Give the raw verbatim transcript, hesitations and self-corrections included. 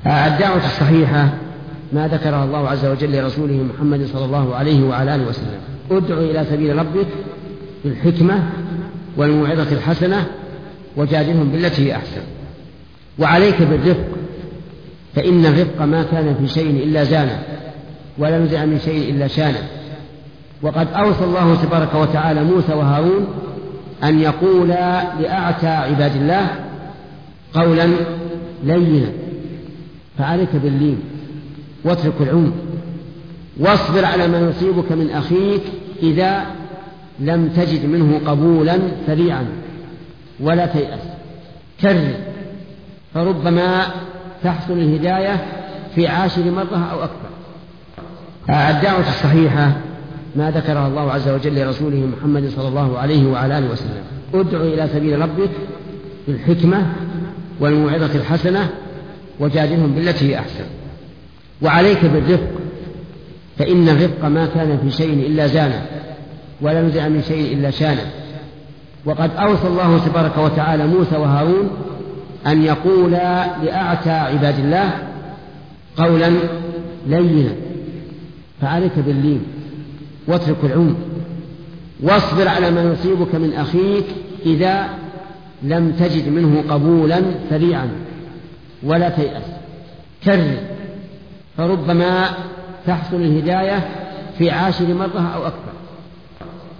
الدعوة الصحيحة ما ذكرها الله عز وجل لرسوله محمد صلى الله عليه وعلى آله وسلم: ادع إلى سبيل ربك بالحكمة والموعظة الحسنة وجادلهم بالتي هي أحسن. وعليك بالرفق، فإن الرفق ما كان في شيء إلا زانه، ولا نزع من شيء إلا شانه. وقد أوصى الله تبارك وتعالى موسى وهارون أن يقولا لأعتى عباد الله قولا لينا، فعليك باللين واترك العنف، واصبر على ما يصيبك من أخيك إذا لم تجد منه قبولا سريعا، ولا تيأس، كرر، فربما تحصل الهداية في عاشر مرة أو أكثر. الدعوة الصحيحة ما ذكرها الله عز وجل لرسوله محمد صلى الله عليه وعلى آله وسلم: ادع إلى سبيل ربك بالحكمة والموعظة الحسنة وجادلهم بالتي هي أحسن. وعليك بالرفق، فإن الرفق ما كان في شيء إلا زانه، ولا نزع من شيء إلا شانه. وقد أوصى الله تبارك وتعالى موسى وهارون أن يقولا لأعتى عباد الله قولا لينا، فعليك باللين واترك العنف، واصبر على ما يصيبك من أخيك إذا لم تجد منه قبولا سريعا، ولا تيأس، كرر، فربما تحصل الهداية في عاشر مرة أو أكثر.